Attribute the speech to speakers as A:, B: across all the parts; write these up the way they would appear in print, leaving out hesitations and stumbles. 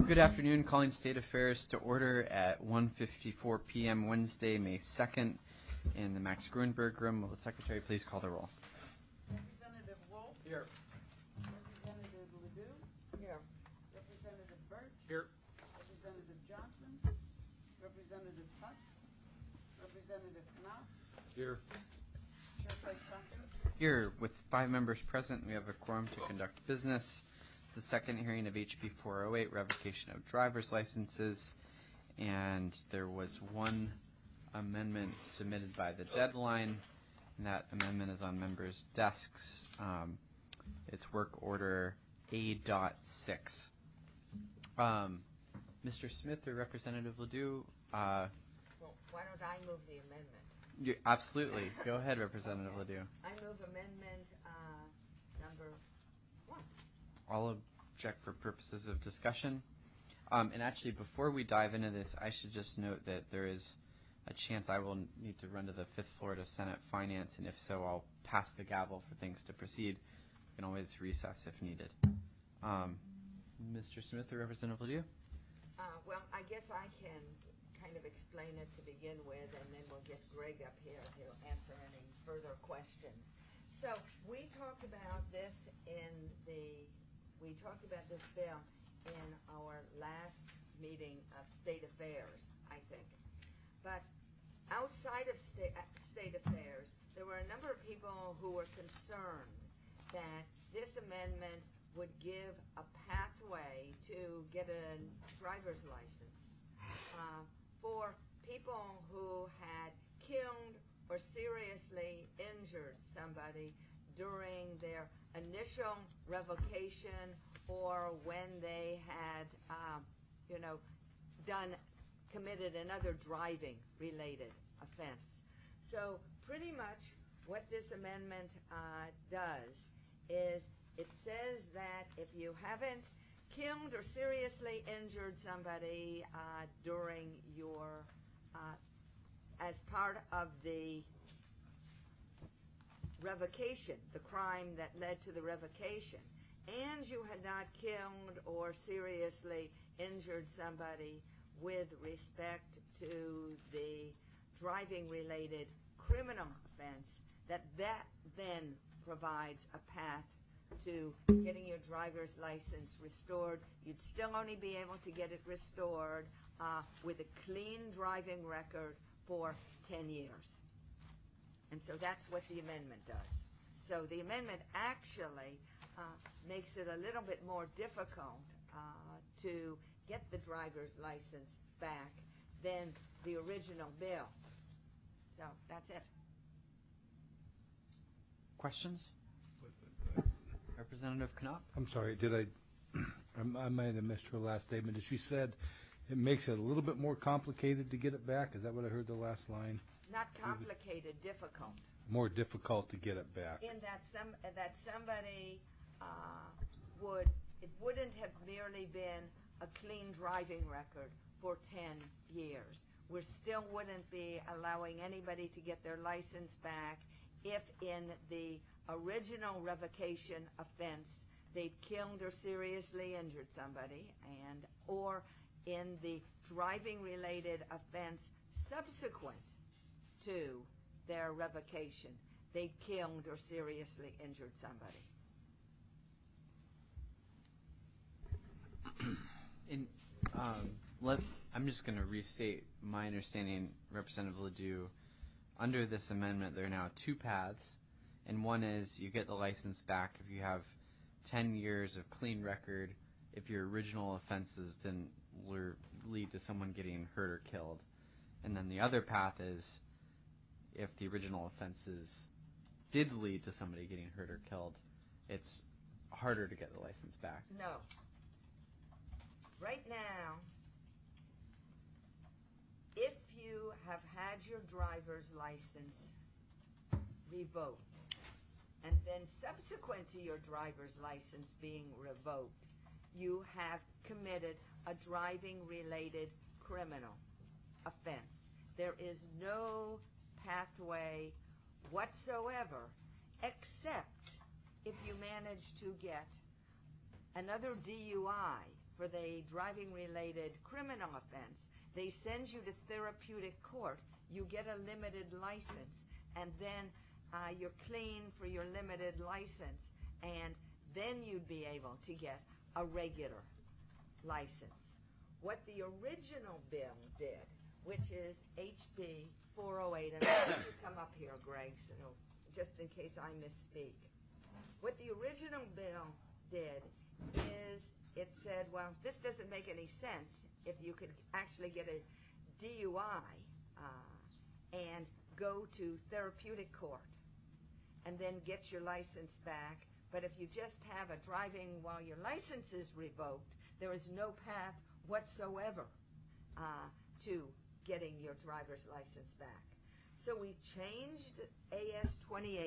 A: Good afternoon. Calling State Affairs to order at 1:54 p.m. Wednesday, May 2nd, in the Max Gruenberg Room. Will the Secretary please call the roll?
B: Representative Wolf?
C: Here.
B: Representative Ledoux?
D: Here.
B: Representative Birch?
C: Here.
B: Representative Johnson? Representative Hunt? Representative Knopf?
C: Here.
B: Chairperson Duncan?
A: Here, with 5 members present, we have a quorum to conduct business. It's the second hearing of HB 408, revocation of driver's licenses, and there was one amendment submitted by the deadline, and that amendment is on members' desks. It's work order A.6. Mr. Smith or Representative Ledoux?
D: Well, why don't I move the amendment?
A: Absolutely. Go ahead, Representative Ledoux.
D: I move amendment number 1.
A: I'll object for purposes of discussion. And actually, before we dive into this, I should just note that there is a chance I will need to run to the 5th floor to Senate Finance, and if so, I'll pass the gavel for things to proceed. We can always recess if needed. Mr. Smith or Representative Ledoux?
D: Well, I guess I can kind of explain it to begin with, and then we'll get Greg up here. He'll answer any further questions. So we talked about this bill in our last meeting of State Affairs, I think. But outside of State Affairs, there were a number of people who were concerned that this amendment would give a pathway to get a driver's license for people who had killed or seriously injured somebody during their initial revocation or when they had, committed another driving-related offense. So pretty much what this amendment does is it says that if you haven't killed or seriously injured somebody during your, as part of the revocation, the crime that led to the revocation, and you had not killed or seriously injured somebody with respect to the driving-related criminal offense, that then provides a path to getting your driver's license restored. You'd still only be able to get it restored with a clean driving record for 10 years. And so that's what the amendment does. So the amendment actually makes it a little bit more difficult to get the driver's license back than the original bill. So that's it.
A: Questions? Representative Knopf?
C: I'm sorry, I might have missed her last statement. She said it makes it a little bit more complicated to get it back? Is that what I heard the last line?
D: Not complicated, difficult.
C: More difficult to get it back.
D: In that somebody it wouldn't have merely been a clean driving record for 10 years. We still wouldn't be allowing anybody to get their license back if in the original revocation offense they'd killed or seriously injured somebody, or in the driving-related offense subsequent to their revocation, they killed or seriously injured somebody.
A: I'm just going to restate my understanding, Representative Ledoux. Under this amendment, there are now 2 paths, and one is you get the license back if you have 10 years of clean record, if your original offenses didn't lead to someone getting hurt or killed. And then the other path is if the original offenses did lead to somebody getting hurt or killed, it's harder to get the license back.
D: No. Right now, if you have had your driver's license revoked, and then subsequent to your driver's license being revoked, you have committed a driving-related criminal offense, there is no pathway whatsoever except if you manage to get another DUI for the driving-related criminal offense. They send you to therapeutic court. You get a limited license, and then you're clean for your limited license, and then you'd be able to get a regular license. What the original bill did, which is HB 408, and I'll let you come up here, Greg, so just in case I misspeak. What the original bill did is it said, well, this doesn't make any sense if you could actually get a DUI and go to therapeutic court and then get your license back. But if you just have a driving while your license is revoked, there is no path whatsoever to getting your driver's license back. So we changed AS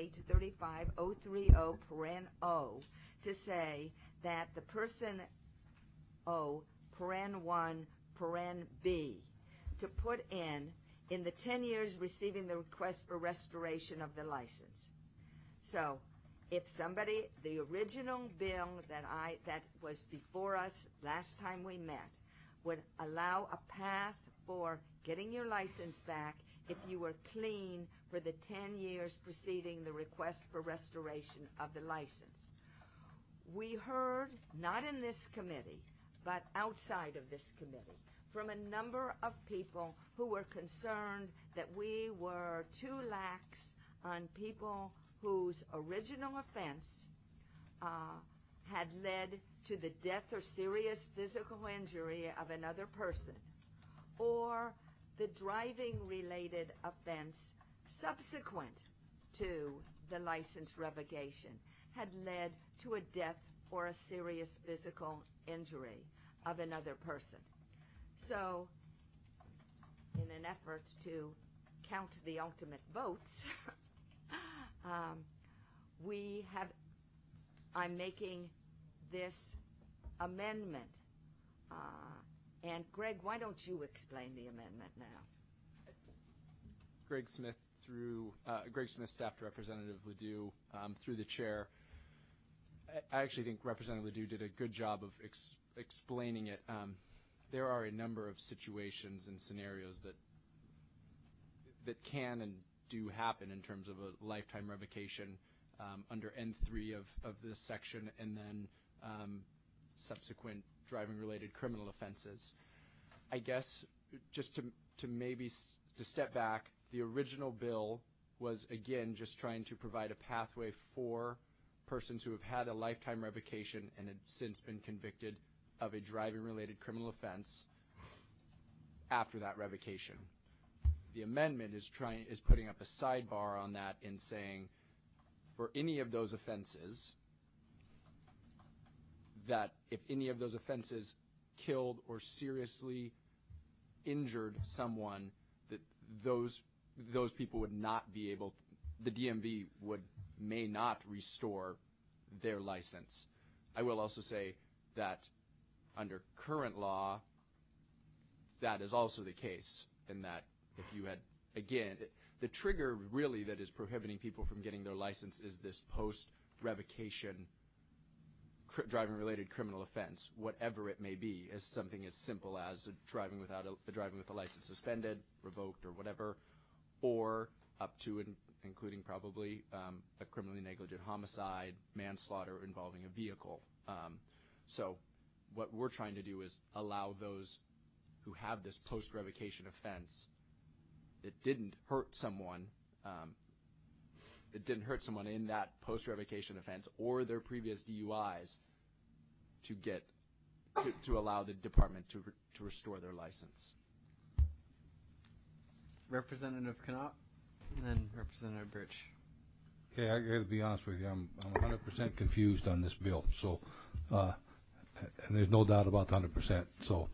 D: 28-35030 to say that the person O, paren 1, paren B, to put in the 10 years receiving the request for restoration of the license. So if somebody, the original bill that was before us last time we met, would allow a path for getting your license back if you were clean for the 10 years preceding the request for restoration of the license. We heard, not in this committee, but outside of this committee, from a number of people who were concerned that we were too lax on people whose original offense had led to the death or serious physical injury of another person, or the driving-related offense subsequent to the license revocation had led to a death or a serious physical injury of another person. So, in an effort to count the ultimate votes, I'm making this amendment. And Greg, why don't you explain the amendment now?
E: Greg Smith, Staff to Representative Ledoux, through the chair. I actually think Representative Ledoux did a good job of explaining it. There are a number of situations and scenarios that can and do happen in terms of a lifetime revocation under N3 of this section, and then subsequent driving-related criminal offenses. I guess just to maybe to step back, the original bill was, again, just trying to provide a pathway for persons who have had a lifetime revocation and had since been convicted of a driving-related criminal offense after that revocation. The amendment is putting up a sidebar on that in saying, for any of those offenses, that if any of those offenses killed or seriously injured someone, that those people would not be able, the DMV may not restore their license. I will also say that under current law, that is also the case, in that if you had, again, the trigger really that is prohibiting people from getting their license is this post-revocation driving-related criminal offense, whatever it may be, as something as simple as driving with a license suspended, revoked, or whatever, or up to and including probably a criminally negligent homicide, manslaughter involving a vehicle. So what we're trying to do is allow those who have this post-revocation offense, it didn't hurt someone in that post-revocation offense or their previous DUIs to allow the department to restore their license.
A: Representative Knott, and then Representative Birch.
C: Okay, I got to be honest with you. I'm 100% confused on this bill. So, and there's no doubt about the 100%. So,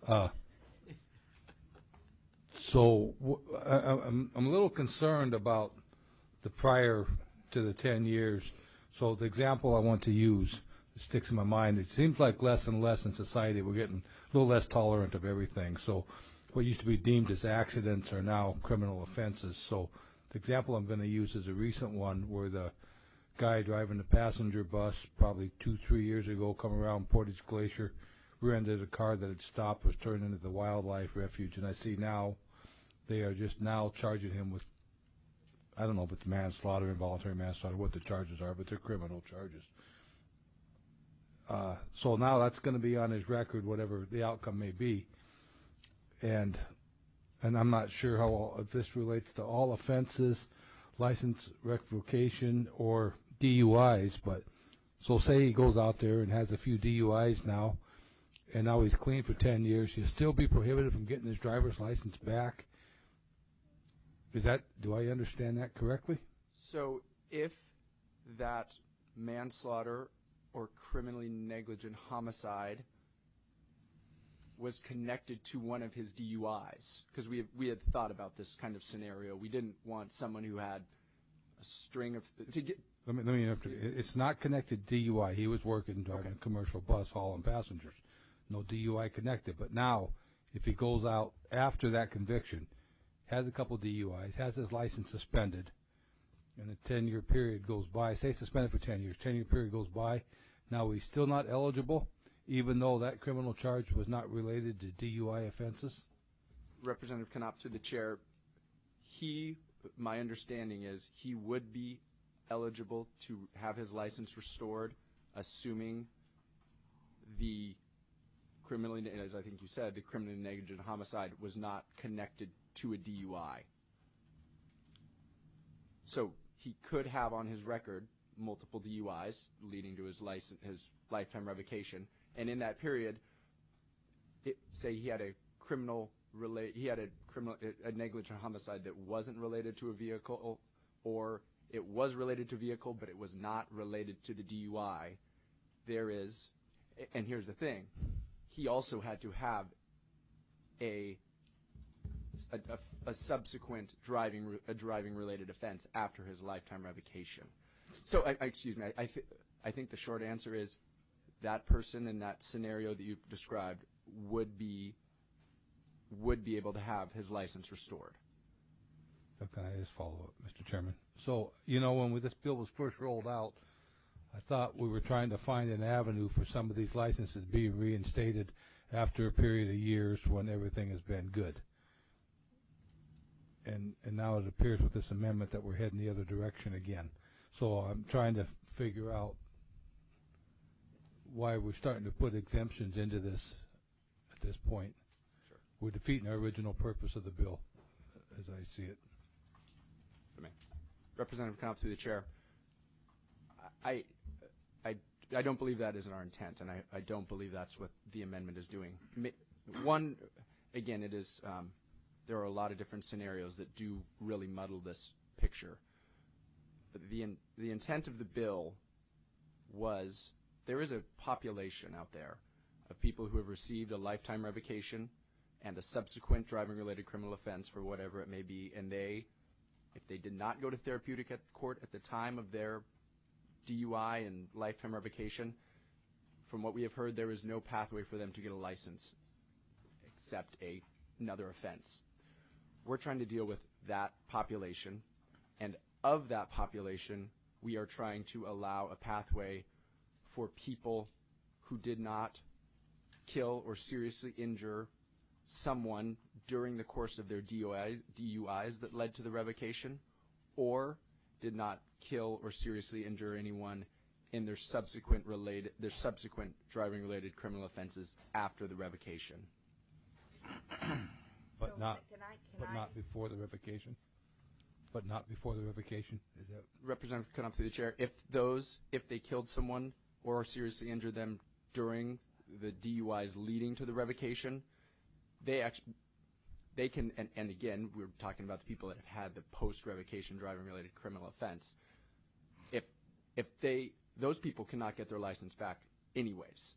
C: I'm a little concerned about the prior to the 10 years. So the example I want to use sticks in my mind. It seems like less and less in society we're getting a little less tolerant of everything. So what used to be deemed as accidents are now criminal offenses. So the example I'm going to use is a recent one where the guy driving the passenger bus probably 2-3 years ago come around Portage Glacier rear-ended a car that had stopped, was turned into the wildlife refuge, and I see now they are just now charging him with, I don't know if it's manslaughter, involuntary manslaughter, what the charges are, but they're criminal charges. So now that's going to be on his record, whatever the outcome may be. And I'm not sure how if this relates to all offenses, license revocation, or DUIs, but so say he goes out there and has a few DUIs now, and now he's clean for 10 years, he'll still be prohibited from getting his driver's license back. Do I understand that correctly?
E: So if that manslaughter or criminally negligent homicide was connected to one of his DUIs, because we had thought about this kind of scenario. We didn't want someone who had a string of to get.
C: Let me interrupt you. It's not connected to DUI. He was working driving a commercial bus hauling passengers. No DUI connected. But now, if he goes out after that conviction, has a couple DUIs, has his license suspended, and a 10-year period goes by, say suspended for 10 years, 10-year period goes by, now he's still not eligible, even though that criminal charge was not related to DUI offenses?
E: Representative Knopp, through the chair, my understanding is he would be eligible to have his license restored, assuming the criminally, as I think you said, the criminally negligent homicide was not connected to a DUI. So he could have on his record multiple DUIs leading to his lifetime revocation, and in that period, say he had a negligent homicide that wasn't related to a vehicle, or it was related to a vehicle but it was not related to the DUI. And here's the thing, he also had to have a subsequent driving related offense after his lifetime revocation. So, excuse me, I think the short answer is that person in that scenario that you described would be able to have his license restored.
C: So can I just follow up, Mr. Chairman? So, when this bill was first rolled out, I thought we were trying to find an avenue for some of these licenses being reinstated after a period of years when everything has been good. And now it appears with this amendment that we're heading the other direction again. So I'm trying to figure out why we're starting to put exemptions into this at this point.
E: Sure.
C: We're defeating our original purpose of the bill, as I see it.
E: Representative Knopp, through the chair, I don't believe that is our intent, and I don't believe that's what the amendment is doing. One, again, it is there are a lot of different scenarios that do really muddle this picture. But the intent of the bill was there is a population out there of people who have received a lifetime revocation and a subsequent driving-related criminal offense for whatever it may be, and if they did not go to therapeutic court at the time of their DUI and lifetime revocation, from what we have heard, there is no pathway for them to get a license except another offense. We're trying to deal with that population, and of that population, we are trying to allow a pathway for people who did not kill or seriously injure someone during the course of their DUIs that led to the revocation, or did not kill or seriously injure anyone in their subsequent driving-related criminal offenses after the revocation.
C: But
D: So
C: not
D: can
C: not before the revocation? But not before the revocation? Is that
E: Representative Knopp, through the chair, if they killed someone or seriously injured them during the DUIs leading to the revocation, they can, and again, we're talking about the people that have had the post-revocation driving-related criminal offense. If those people cannot get their license back anyways.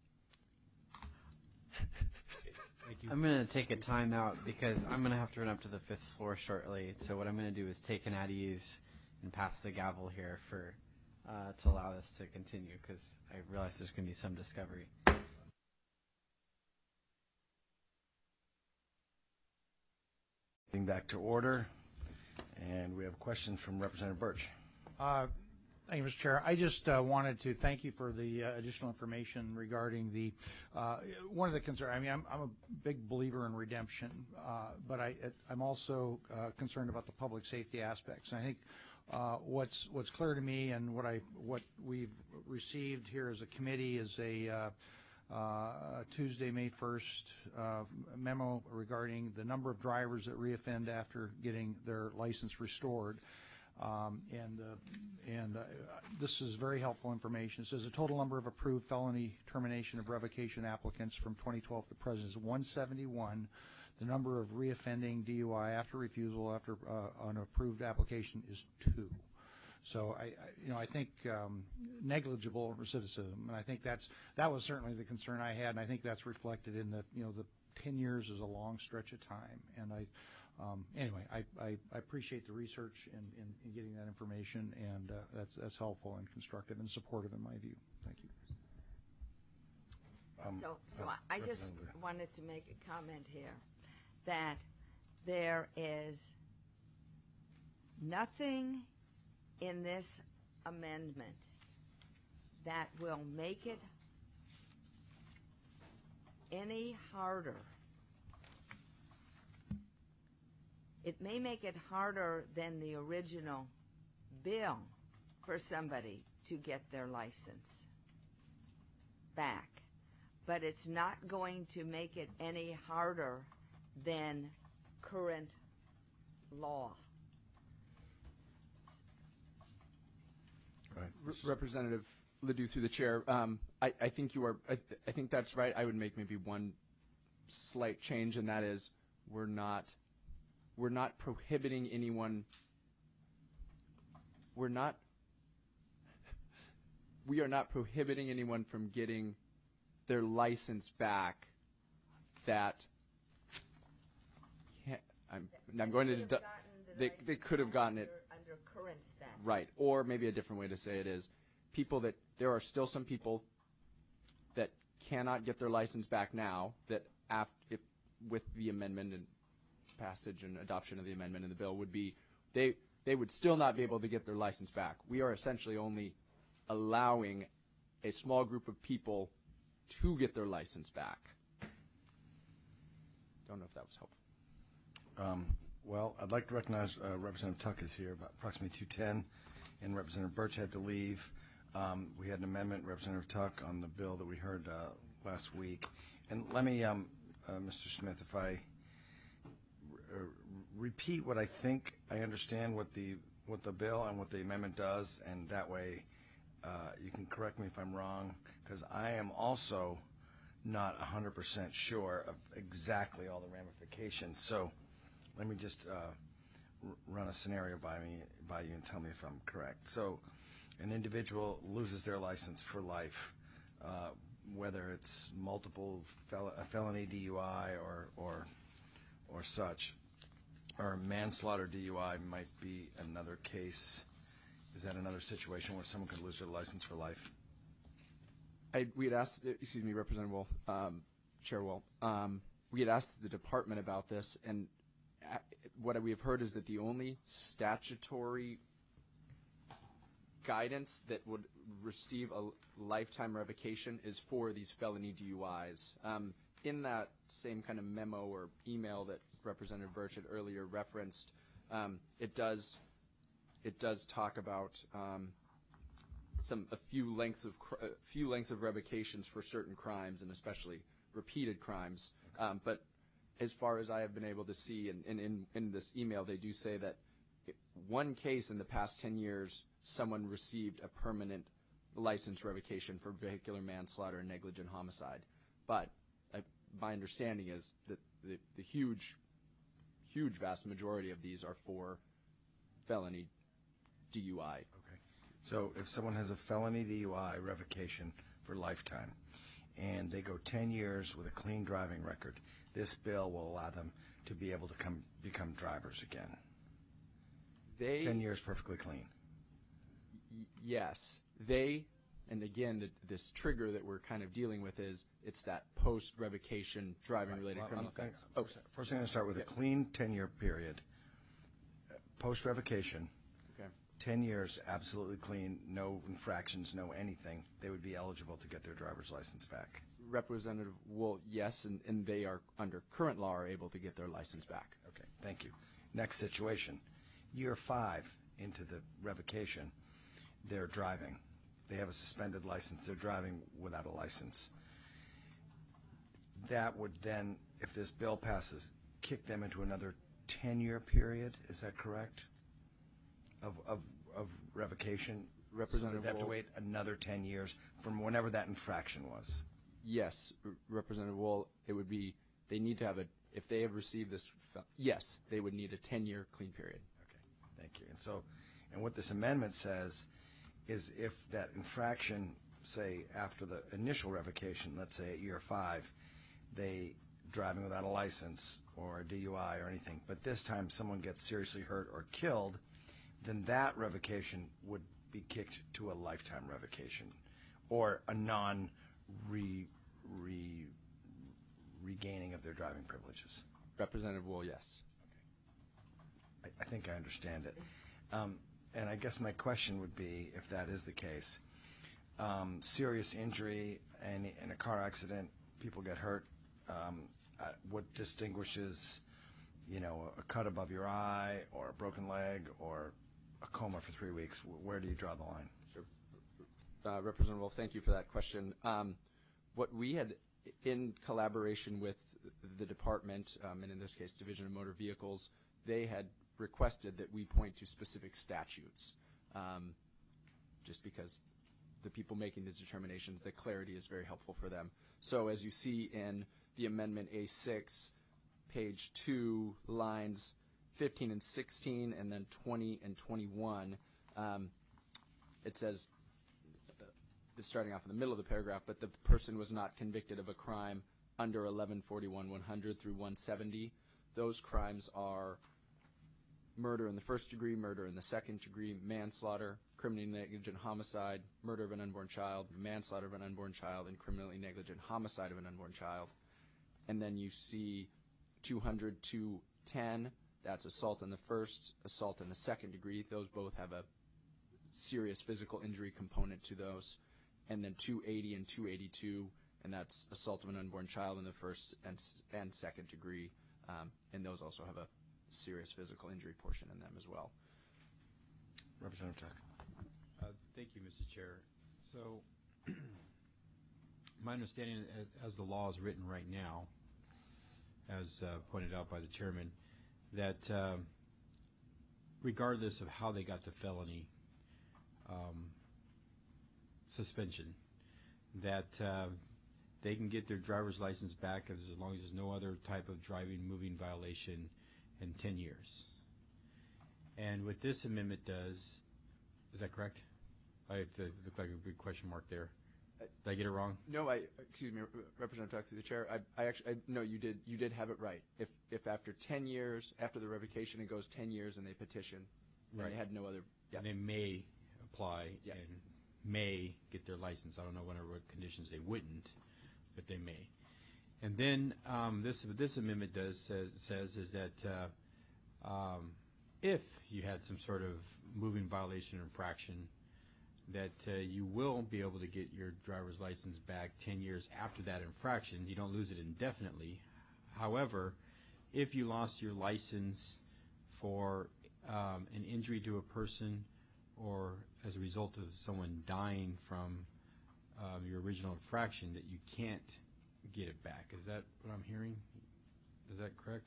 C: Thank you.
A: I'm going to take a time out because I'm going to have to run up to the 5th floor shortly. So what I'm going to do is take an at ease and pass the gavel here for to allow this to continue, because I realize there's going to be some discovery.
F: Getting back to order, and we have a question from Representative Birch. Thank you, Mr. Chair. I just wanted to thank you for the additional information regarding the one of the concerns. I mean, I'm a big believer in redemption, but I'm also concerned about the public safety aspects. And I think what's clear to me and what we've received here as a committee is a Tuesday, May 1st memo regarding the number of drivers that reoffend after getting their license restored. This is very helpful information. It says the total number of approved felony termination of revocation applicants from 2012 to present is 171. The number of reoffending DUI after refusal after an approved application is 2. So I think negligible recidivism, and I think that was certainly the concern I had, and I think that's reflected in the 10 years is a long stretch of time, and anyway, I appreciate the research in getting that information, and that's helpful and constructive and supportive in my view. Thank you.
D: So I just wanted to make a comment here that there is nothing in this amendment that will make it any harder. It may make it harder than the original bill for somebody to get their license back, but it's not going to make it any harder than current law.
E: Right. Representative Ledoux, through the chair, I think you are. I think that's right. I would make maybe one slight change, and that is we're not prohibiting anyone. We are not prohibiting anyone from getting their license back. I'm going to. They could have gotten it
D: under current statute.
E: Right, or maybe a different way to say it is, there are still some people that cannot get their license back now. That if with the amendment and passage and adoption of the amendment in the bill would be, they would still not be able to get their license back. We are essentially only allowing a small group of people to get their license back. Don't know if that was helpful.
G: Well, I'd like to recognize Representative Tuck is here, about approximately 2:10, and Representative Birch had to leave. We had an amendment, Representative Tuck, on the bill that we heard last week. And let me, Mr. Smith, if I repeat what I think I understand what the bill and what the amendment does, and that way you can correct me if I'm wrong, because I am also not 100% sure of exactly all the ramifications. So let me just run a scenario by you and tell me if I'm correct. So an individual loses their license for life, whether it's multiple felony DUI or such, or manslaughter DUI might be another case. Is that another situation where someone could lose their license for life?
E: We had asked, excuse me, Representative Wolf, Chair Wolf, we had asked the department about this, and what we have heard is that the only statutory guidance that would receive a lifetime revocation is for these felony DUIs. In that same kind of memo or email that Representative Birch had earlier referenced, it does talk about a few lengths of revocations for certain crimes, and especially repeated crimes. But as far as I have been able to see, in this email, they do say that one case in the past 10 years, someone received a permanent license revocation for vehicular manslaughter and negligent homicide. But my understanding is that the huge vast majority of these are for felony DUI.
G: Okay. So if someone has a felony DUI revocation for lifetime and they go 10 years with a clean driving record, this bill will allow them to be able to become drivers again. 10 years perfectly clean.
E: Yes. And again, this trigger that we're kind of dealing with is it's that post-revocation driving-related criminal offense.
G: First, I'm going to start with a clean 10-year period. Post-revocation, 10 years, absolutely clean, no infractions, no anything, they would be eligible to get their driver's license back.
E: Representative Wool, yes, and they are, under current law, are able to get their license back.
G: Okay, thank you. Next situation. Year 5 into the revocation, they're driving. They have a suspended license. They're driving without a license. That would then, if this bill passes, kick them into another 10-year period. Is that correct? Of revocation?
E: Representative
G: So they'd have to
E: Wool.
G: wait another 10 years from whenever that infraction was.
E: Yes, Representative Wool, it would be, they need to have a, if they have received this, yes, they would need a 10-year clean period.
G: Okay, thank you. And so, and what this amendment says is if that infraction, say after the initial revocation, let's say at year 5, they driving without a license or a DUI or anything, but this time someone gets seriously hurt or killed, then that revocation would be kicked to a lifetime revocation or a regaining of their driving privileges.
E: Representative Wool, yes.
G: I think I understand it. And I guess my question would be, if that is the case, serious injury and in a car accident, people get hurt. What distinguishes, a cut above your eye or a broken leg or a coma for 3 weeks? Where do you draw the line?
E: Sure. Representative Wolf, thank you for that question. What we had, in collaboration with the department, and in this case Division of Motor Vehicles, they had requested that we point to specific statutes, just because the people making these determinations, the clarity is very helpful for them. So as you see in the Amendment A6, page 2, lines 15 and 16, and then 20 and 21, it says, starting off in the middle of the paragraph, but the person was not convicted of a crime under 1141-100 through 170. Those crimes are murder in the first degree, murder in the second degree, manslaughter, criminally negligent homicide, murder of an unborn child, manslaughter of an unborn child, and criminally negligent homicide of an unborn child. And then you see 200 to 10, that's assault in the first, assault in the second degree. Those both have a serious physical injury component to those. And then 280 and 282, and that's assault of an unborn child in the first and second degree. And those also have a serious physical injury portion in them as well.
G: Representative Tuck.
H: Thank you, Mr. Chair. So my understanding as the law is written right now, as pointed out by the chairman, that regardless of how they got the felony suspension, that they can get their driver's license back as long as there's no other type of driving, moving violation in 10 years. And what this amendment does, is that correct? It looked like a big question mark there. Did I get it wrong?
E: No, excuse me, Representative Tuck, through the chair. No, you did have it right. If after 10 years, after the revocation, it goes 10 years and they petition, and they had no other. Yeah.
H: And they may apply and may get their license. I don't know under what conditions they wouldn't, but they may. And then this amendment says is that if you had some sort of moving violation or infraction, that you will be able to get your driver's license back 10 years after that infraction. You don't lose it indefinitely. However, if you lost your license for an injury to a person or as a result of someone dying from your original infraction, that you can't get it back. Is that what I'm hearing? Is that correct?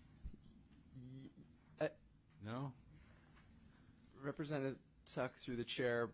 H: No?
E: Representative Tuck, through the chair,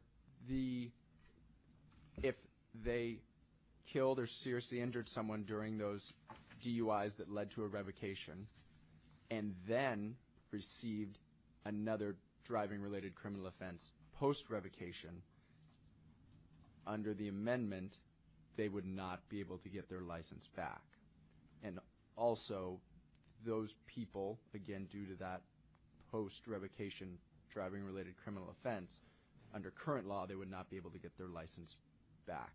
E: if they killed or seriously injured someone during those DUIs that led to a revocation and then received another driving-related criminal offense post-revocation, under the amendment, they would not be able to get their license back. And also, those people, again, due to that post-revocation driving-related criminal offense, under current law, they would not be able to get their license back.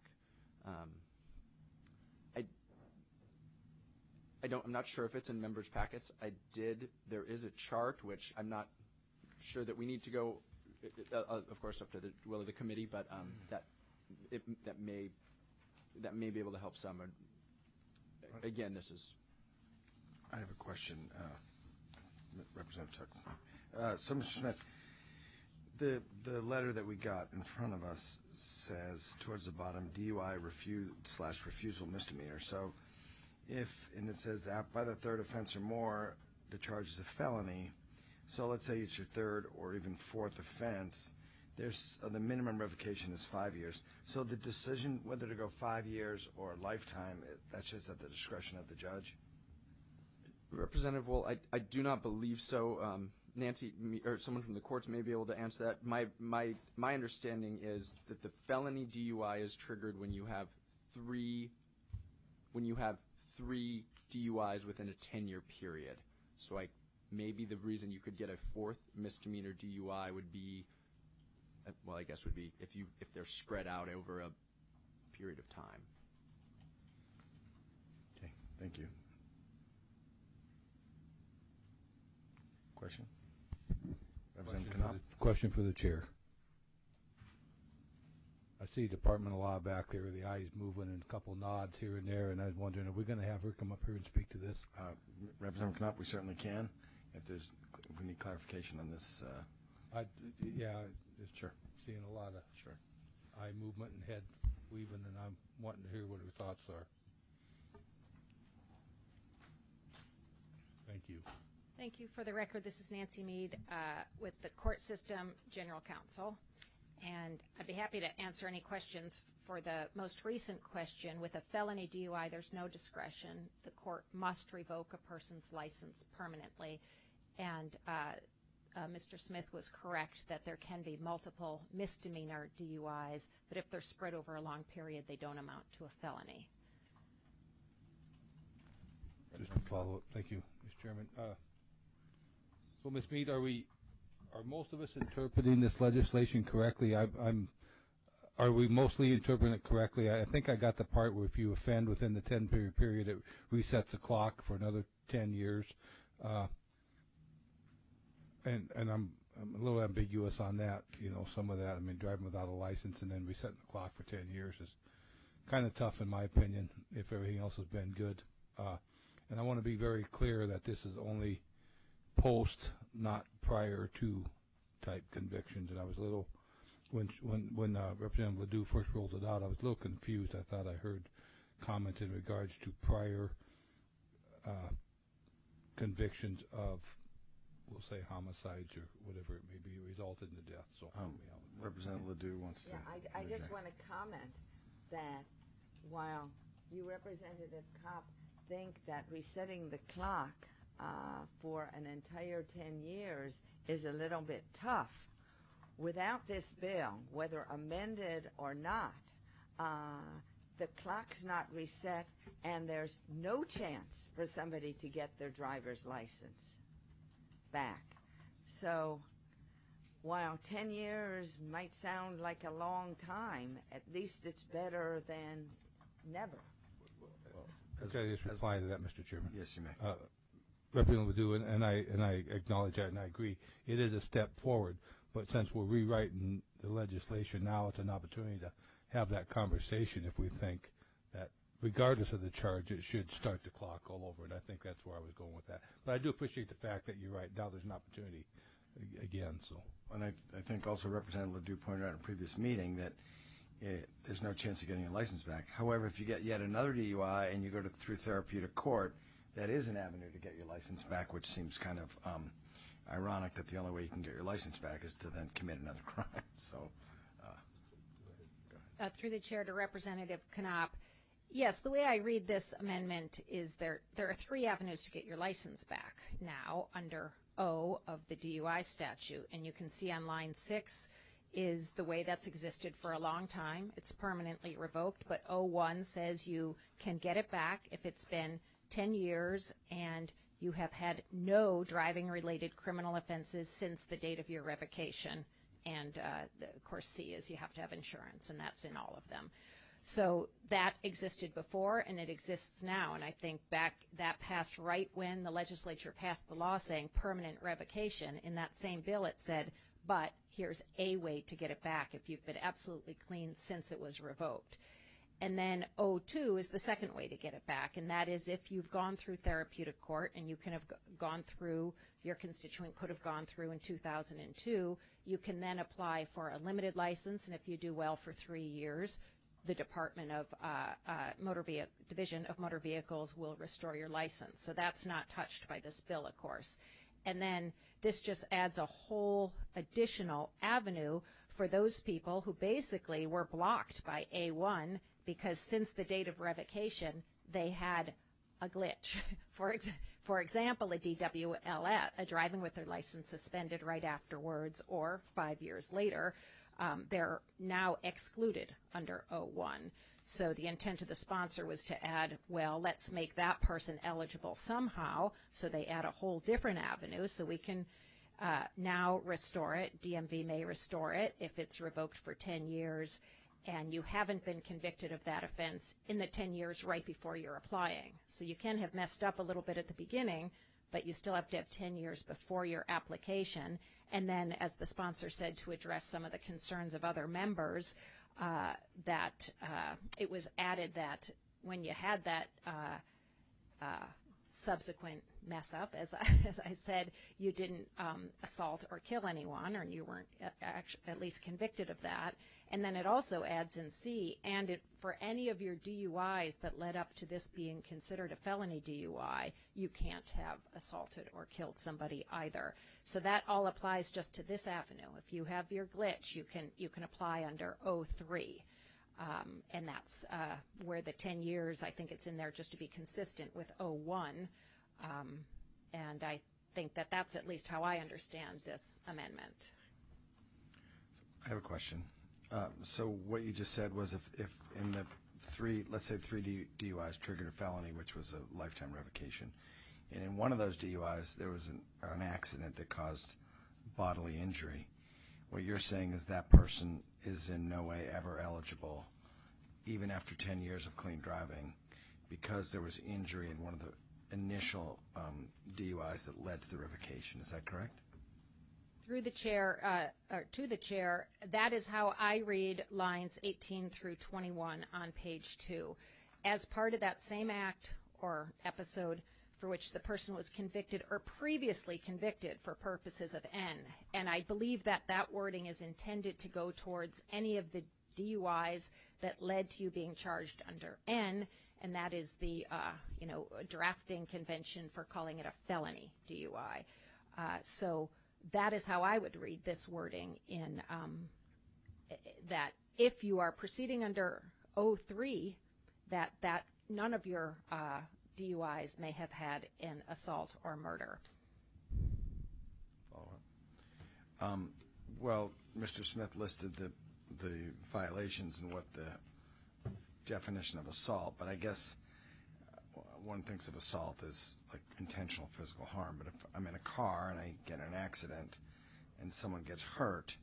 E: I'm not sure if it's in members' packets. There is a chart, which I'm not sure that we need to go of course, up to the will of the committee, but that may be able to help some. Again, this is.
G: I have a question, Representative Tuckson. So, Mr. Smith, the letter that we got in front of us says towards the bottom, DUI refusal misdemeanor. So, and it says that by the third offense or more, the charge is a felony. So let's say it's your third or even fourth offense. There's the minimum revocation is 5 years. So the decision whether to go 5 years or lifetime, that's just at the discretion of the judge?
E: Representative, well, I do not believe so. Nancy, or someone from the courts may be able to answer that. My understanding is that the felony DUI is triggered when you have three DUIs within a 10-year period. So maybe the reason you could get a fourth misdemeanor DUI would be, well, I guess would be if they're spread out over a period of time.
G: Okay, thank you. Question? Representative Knopp?
C: Question for the chair. I see Department of Law back there, the eyes moving and a couple nods here and there, and I was wondering, are we going to have her come up here and speak to this?
G: Representative Knopp, we certainly can. If we need clarification on this.
C: Just
G: sure.
C: Seeing a lot of eye movement and head weaving, and I'm wanting to hear what her thoughts are. Thank you.
I: Thank you. For the record, this is Nancy Mead with the Court System General Counsel, and I'd be happy to answer any questions. For the most recent question, with a felony DUI, there's no discretion. The court must revoke a person's license permanently, and Mr. Smith was correct that there can be multiple misdemeanor DUIs, but if they're spread over a long period, they don't amount to a felony.
C: Just a follow-up. Thank you, Mr. Chairman. So, Ms. Mead, are most of us interpreting this legislation correctly? Are we mostly interpreting it correctly? I think I got the part where if you offend within the 10-year period, it resets the clock for another 10 years. And I'm a little ambiguous on that. You know, some of that, I mean, driving without a license and then resetting the clock for 10 years is kind of tough in my opinion if everything else has been good. And I want to be very clear that this is only post, not prior to type convictions. And I was a little, when Representative Ledoux first rolled it out, I was a little confused. I thought I heard comments in regards to prior convictions of, we'll say, homicides or whatever it may be, resulted in the death. So,
G: Representative Ledoux wants to.
D: I just want to comment that while you, Representative Kopp, think that resetting the clock for an entire 10 years is a little bit tough, without this bill, whether amended or not, the clock's not reset and there's no chance for somebody to get their driver's license back. So while 10 years might sound like a long time, at least it's better than never.
C: Okay, just reply to that, Mr. Chairman.
G: Yes, you may.
C: Representative Ledoux, and I acknowledge that and I agree. It is a step forward, but since we're rewriting the legislation now, it's an opportunity to have that conversation if we think that regardless of the charge, it should start the clock all over, and I think that's where I was going with that. But I do appreciate the fact that you're right. Now there's an opportunity again. So.
G: And I think also Representative Ledoux pointed out in a previous meeting that there's no chance of getting a license back. However, if you get yet another DUI and you go through therapeutic court, that is an avenue to get your license back, which seems kind of ironic that the only way you can get your license back is to then commit another crime. So, go ahead.
I: Through the chair to Representative Knopp, yes, the way I read this amendment is there are three avenues to get your license back now under O of the DUI statute, and you can see on line 6 is the way that's existed for a long time. It's permanently revoked, but O1 says you can get it back if it's been 10 years and you have had no driving-related criminal offenses since the date of your revocation. And, of course, C is you have to have insurance, and that's in all of them. So that existed before, and it exists now. And I think that passed right when the legislature passed the law saying permanent revocation. In that same bill, it said but here's a way to get it back if you've been absolutely clean since it was revoked. And then O2 is the second way to get it back, and that is if you've gone through therapeutic court and you can have gone through, your constituent could have gone through in 2002, you can then apply for a limited license, and if you do well for 3 years, the Department of Division of Motor Vehicles will restore your license. So that's not touched by this bill, of course. And then this just adds a whole additional avenue for those people who basically were blocked by A1 because since the date of revocation, they had a glitch. For example, a DWLS, a driving with their license suspended right afterwards or 5 years later, they're now excluded under O1. So the intent of the sponsor was to add, well, let's make that person eligible somehow. So they add a whole different avenue so we can now restore it. DMV may restore it if it's revoked for 10 years and you haven't been convicted of that offense in the 10 years right before you're applying. So you can have messed up a little bit at the beginning, but you still have to have 10 years before your application. And then, as the sponsor said, to address some of the concerns of other members, that it was added that when you had that subsequent mess up, as I said, you didn't assault or kill anyone, or you weren't at least convicted of that. And then it also adds in C, and for any of your DUIs that led up to this being considered a felony DUI, you can't have assaulted or killed somebody either. So that all applies just to this avenue. If you have your glitch, you can apply under O3. And that's where the 10 years, I think it's in there just to be consistent with O1. And I think that that's at least how I understand this amendment.
G: I have a question. So what you just said was if in the let's say three DUIs triggered a felony, which was a lifetime revocation, and in one of those DUIs there was an accident that caused bodily injury, what you're saying is that person is in no way ever eligible, even after 10 years of clean driving, because there was injury in one of the initial DUIs that led to the revocation. Is that correct?
I: Through the chair, or to the chair, that is how I read lines 18 through 21 on page 2. As part of that same act or episode for which the person was convicted or previously convicted for purposes of N. And I believe that that wording is intended to go towards any of the DUIs that led to you being charged under N, and that is the drafting convention for calling it a felony DUI. So that is how I would read this wording in that if you are proceeding under O3, that none of your DUIs may have had an assault or murder.
G: Well, Mr. Smith listed the violations and what the definition of assault, but I guess one thinks of assault as like intentional physical harm. But if I'm in a car and I get in an accident and someone gets hurt,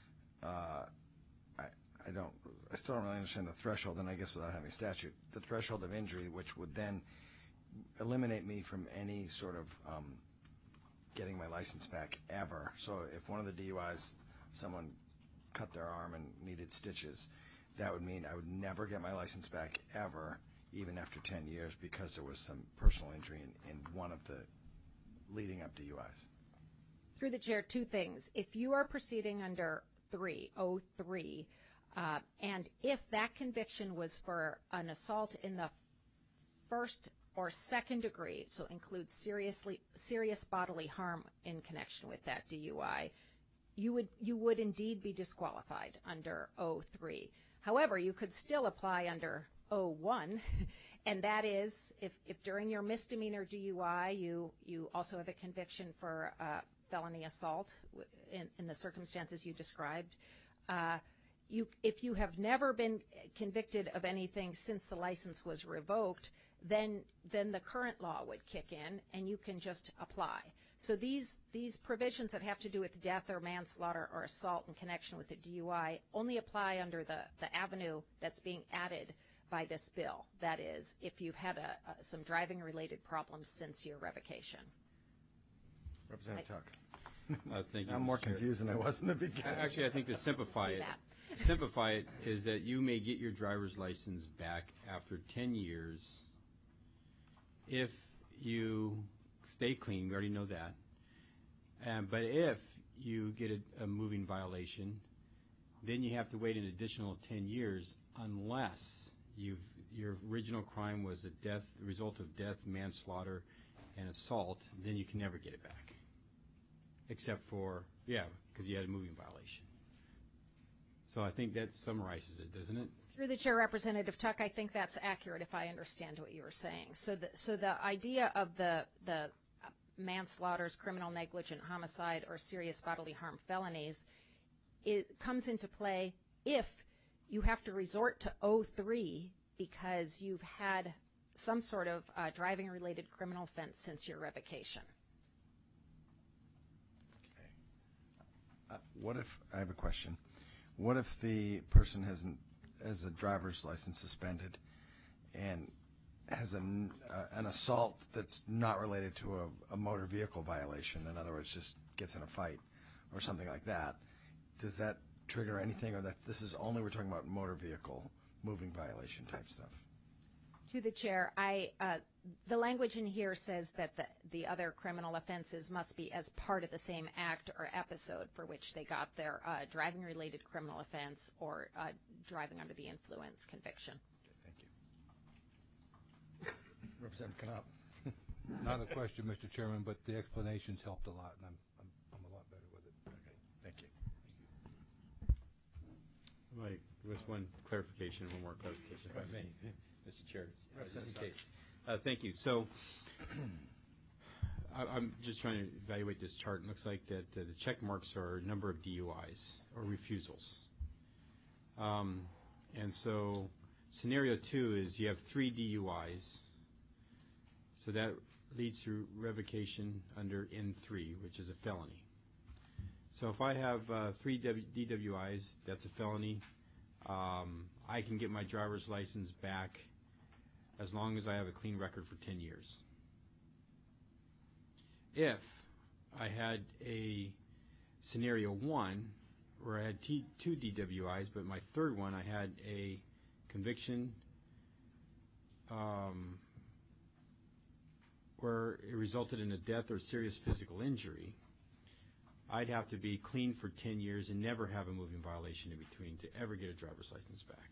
G: I still don't really understand the threshold, and I guess without having a statute, the threshold of injury, which would then eliminate me from any sort of getting my license back ever. So if one of the DUIs, someone cut their arm and needed stitches, that would mean I would never get my license back ever, even after 10 years, because there was some personal injury in one of the leading up DUIs.
I: Through the chair, two things. If you are proceeding under O3, and if that conviction was for an assault in the first or second degree, so includes serious bodily harm in connection with that DUI, you would indeed be disqualified under O3. However, you could still apply under O1, and that is if during your misdemeanor DUI you also have a conviction for felony assault in the circumstances you described, if you have never been convicted of anything since the license was revoked, then the current law would kick in and you can just apply. So these provisions that have to do with death or manslaughter or assault in connection with a DUI only apply under the avenue that's being added by this bill. That is, if you've had some driving-related problems since your revocation.
G: Representative Tuck.
H: Thank you.
G: I'm more
H: Mr. Chair.
G: confused than I was in the beginning.
H: Actually, I think to simplify
I: See
H: it,
I: that.
H: simplify it is that you may get your driver's license back after 10 years if you stay clean. We already know that. But if you get a moving violation, then you have to wait an additional 10 years unless your original crime was the result of death, manslaughter, and assault. Then you can never get it back, except for because you had a moving violation. So I think that summarizes it, doesn't it?
I: Through the chair, Representative Tuck, I think that's accurate if I understand what you were saying. So the idea of the manslaughters, criminal negligent homicide, or serious bodily harm felonies, it comes into play if you have to resort to 03 because you've had some sort of driving-related criminal offense since your revocation.
G: What if, I have a question, what if the person has a driver's license suspended and has an assault that's not related to a motor vehicle violation, in other words, just gets in a fight or something like that? Does that trigger anything, or that this is only we're talking about motor vehicle moving violation type stuff?
I: To the chair, the language in here says that the other criminal offenses must be as part of the same act or episode for which they got their driving-related criminal offense or driving under the influence conviction.
G: Okay, thank you. Representative Knopp.
C: Not a question, Mr. Chairman, but the explanations helped a lot, and I'm a lot better with it.
G: Okay, thank you.
H: Right. Just one clarification, one more clarification, if I may, Mr. Chair, just in case. Thank you. So I'm just trying to evaluate this chart. It looks like that the check marks are a number of DUIs or refusals. And so scenario 2 is you have 3 DUIs. So that leads to revocation under N3, which is a felony. So if I have 3 DWIs, that's a felony. I can get my driver's license back as long as I have a clean record for 10 years. If I had a scenario 1 where I had 2 DWIs, but my third one I had a conviction where it resulted in a death or serious physical injury, I'd have to be clean for 10 years and never have a moving violation in between to ever get a driver's license back.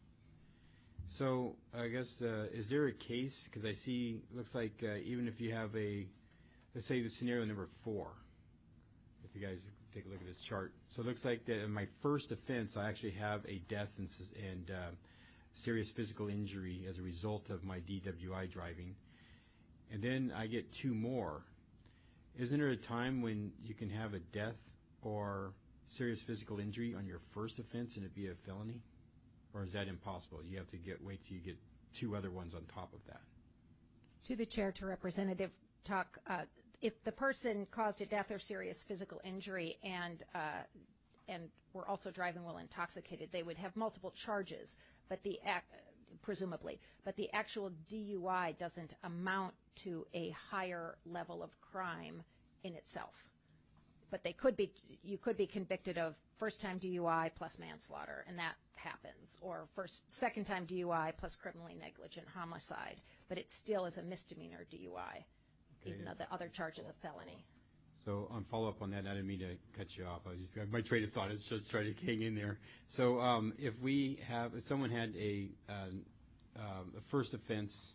H: So I guess, is there a case, because I see, looks like even if you have let's say the scenario number 4, if you guys take a look at this chart. So it looks like that in my first offense, I actually have a death and serious physical injury as a result of my DWI driving. And then I get 2 more. Isn't there a time when you can have a death or serious physical injury on your first offense and it be a felony? Or is that impossible? You have to wait till you get 2 other ones on top of that.
I: To the chair, to Representative Tuck, if the person caused a death or serious physical injury and were also driving while intoxicated, they would have multiple charges, but presumably, but the actual DUI doesn't amount to a higher level of crime in itself. But you could be convicted of first-time DUI plus manslaughter, and that happens, or second-time DUI plus criminally negligent homicide, but it still is a misdemeanor DUI, even though the other charge is a felony.
H: So on follow-up on that, I didn't mean to cut you off. My train of thought is just trying to hang in there. So if someone had a first offense,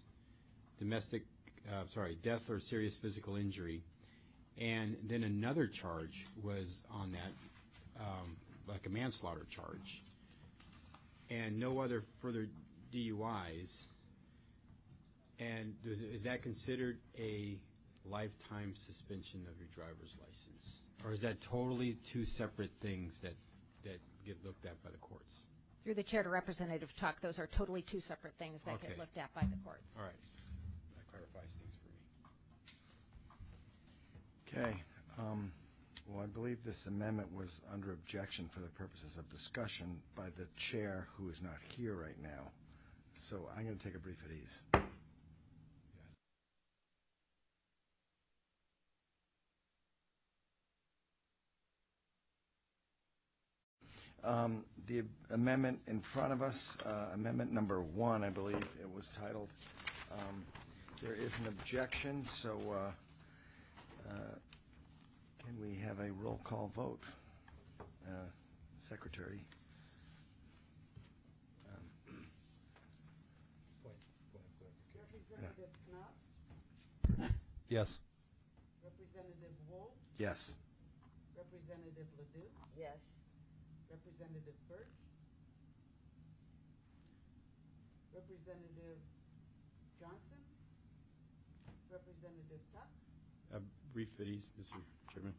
H: death or serious physical injury, and then another charge was on that, like a manslaughter charge, and no other further DUIs, and is that considered a lifetime suspension of your driver's license? Or is that totally 2 separate things that get looked at by the courts?
I: Through the chair to Representative Tuck, those are totally 2 separate things that get looked at by the courts.
H: All right. That clarifies things for me.
G: Okay. Well, I believe this amendment was under objection for the purposes of discussion by the chair, who is not here right now. So I'm going to take a brief at ease. The amendment in front of us, amendment number 1, I believe it was titled. There is an objection, so can we have a roll call vote? Secretary.
B: Representative Knopf,
C: Yes.
B: Representative Wolf,
G: Yes.
B: Representative Ledoux,
D: Yes.
B: Representative Birch, Representative Johnson, Representative Tuck,
H: Brief biddies, Mr. Chairman.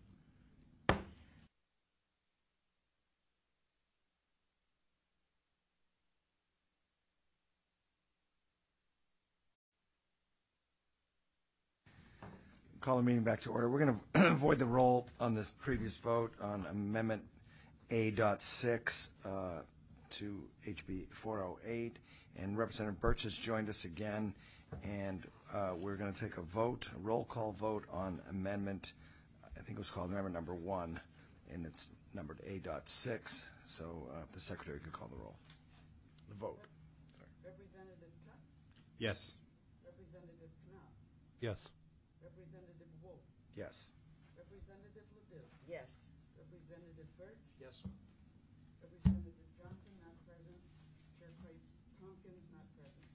G: Call the meeting back to order. We're going to avoid the roll on this previous vote on Amendment A.6 to HB 408. And Representative Birch has joined us again. And we're going to take a vote, a roll call vote on Amendment, I think it was called Amendment number 1, and it's numbered A.6. So if the Secretary could call the roll. The vote. Sorry.
B: Representative Tuck,
H: Yes.
B: Representative Knopf,
C: Yes.
B: Representative Wolf,
G: Yes.
B: Representative Ledoux,
D: Yes.
B: Representative Birch,
F: Yes.
B: Representative Johnson, not present. Chair Pipes Tompkins, not present.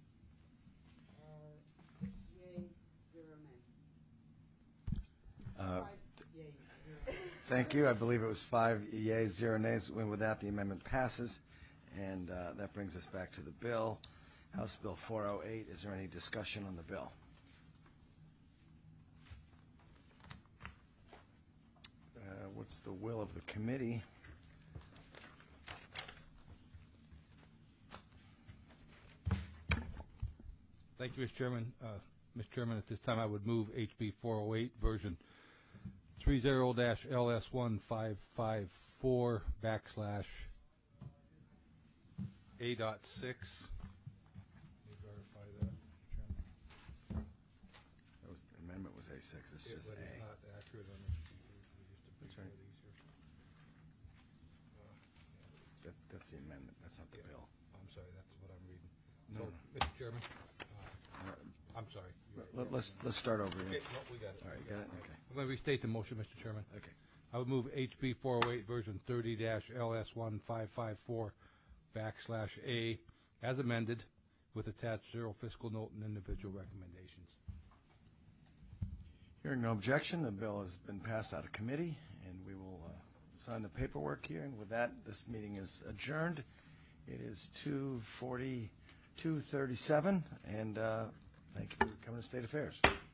B: 6 yea, 0 nay. 5 yea, 0 nay.
G: Thank you. I believe it was 5 yeas, 0 nays. With that, the amendment passes. And that brings us back to the bill. House Bill 408. Is there any discussion on the bill? What's the will of the committee?
C: Thank you, Mr. Chairman. Mr. Chairman, at this time, I would move HB 408, version 30-LS1554 backslash A.6. Let me verify that, Mr. Chairman.
G: The amendment was A6. It's just
C: But
G: A.
C: it's not accurate on this.
G: That's right. That's the amendment. That's not the bill.
C: I'm sorry, that's what I'm reading.
G: No,
C: So, Mr. Chairman, I'm sorry.
G: Let's start over
C: Okay,
G: here.
C: no, we got it.
G: All right, you got it? Okay.
C: I'm going to restate the motion, Mr. Chairman.
G: Okay.
C: I would move HB 408, version 30-LS1554 backslash A as amended with attached zero fiscal note and individual recommendations.
G: Hearing no objection, the bill has been passed out of committee, and we will sign the paperwork here. And with that, this meeting is adjourned. It is 2:37, and thank you for coming to State Affairs.